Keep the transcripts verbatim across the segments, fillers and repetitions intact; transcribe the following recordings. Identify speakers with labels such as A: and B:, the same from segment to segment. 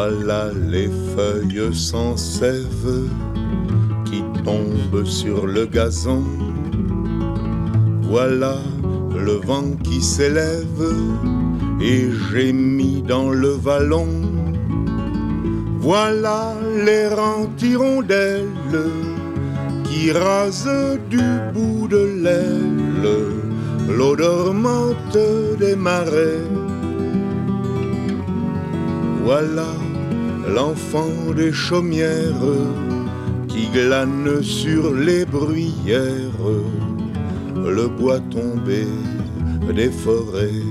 A: Voilà les feuilles sans sève qui tombent sur le gazon. Voilà le vent qui s'élève et gémit dans le vallon. Voilà l'errant hirondelle qui rase du bout de l'aile l'eau dormante des marais. Voilà l'enfant des chaumières qui glane sur les bruyères le bois tombé des forêts.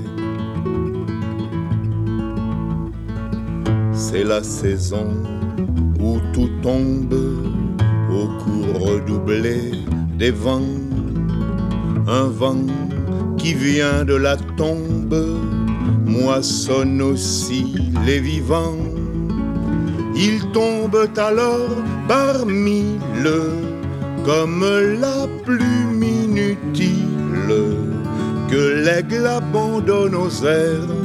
A: C'est la saison où tout tombe au cours redoublé des vents. Un vent qui vient de la tombe moissonne aussi les vivants. Ils tombent alors par mille comme la plume inutile que l'aigle abandonne aux airs.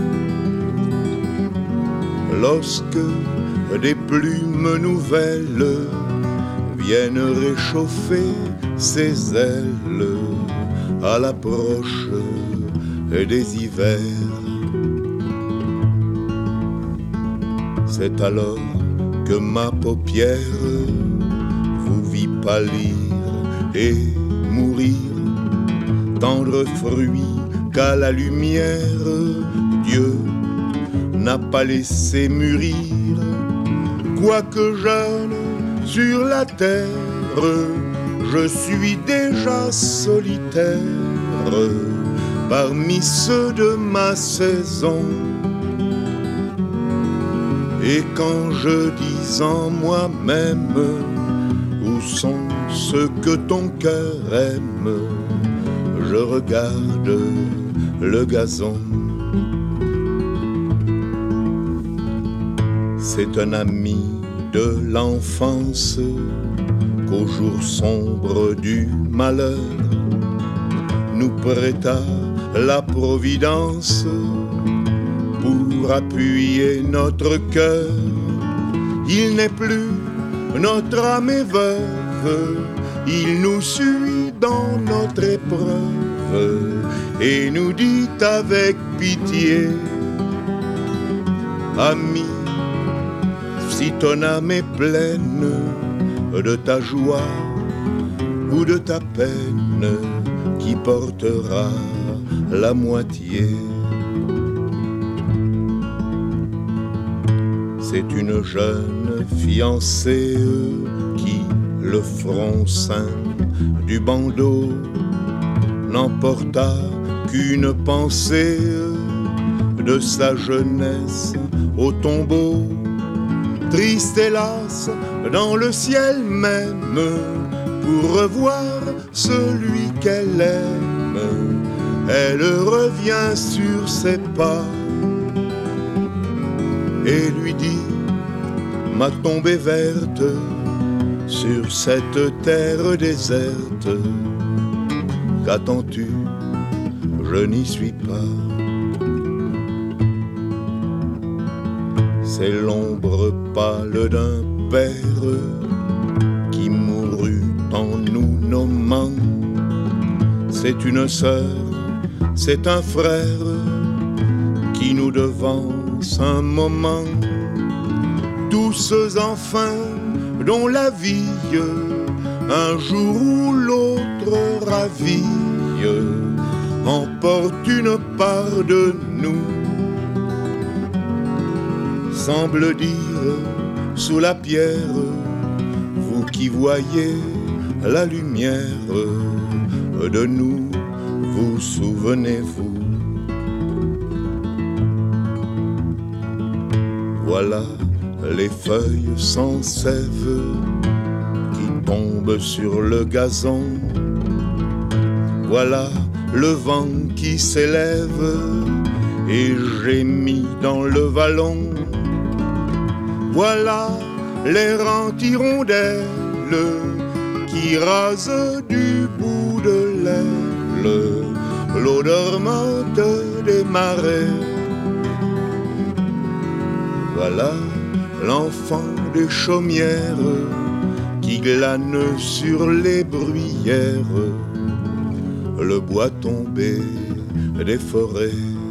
A: Lorsque des plumes nouvelles viennent réchauffer ses ailes à l'approche des hivers. C'est alors que ma paupière vous vit pâlir et mourir, tendre fruit qu'à la lumière Dieu n'a pas laissé mûrir. Quoique jeune sur la terre, je suis déjà solitaire parmi ceux de ma saison. Et quand je dis en moi-même où sont ceux que ton cœur aime, je regarde le gazon. C'est un ami de l'enfance qu'au jour sombre du malheur nous prêta la providence pour appuyer notre cœur. Il n'est plus notre âme est veuve, il nous suit dans notre épreuve et nous dit avec pitié: ami, si ton âme est pleine de ta joie ou de ta peine, qui portera la moitié? C'est une jeune fiancée qui, le front ceint du bandeau, n'emporta qu'une pensée de sa jeunesse au tombeau. Triste hélas dans le ciel même pour revoir celui qu'elle aime, elle revient sur ses pas et lui dit: ma tombe est verte sur cette terre déserte. Qu'attends-tu? Je n'y suis pas. C'est l'ombre pâle d'un père qui mourut en nous nommant. C'est une sœur, c'est un frère qui nous devance un moment. Tous ceux enfin dont la vie un jour ou l'autre raville emporte une part de nous. Semble dire sous la pierre, vous qui voyez la lumière de nous, vous souvenez-vous? Voilà les feuilles sans sève qui tombent sur le gazon. Voilà le vent qui s'élève et gémit dans le vallon. Voilà l'errante hirondelle qui rase du bout de l'aile l'eau dormante des marais. Voilà l'enfant des chaumières qui glane sur les bruyères, le bois tombé des forêts.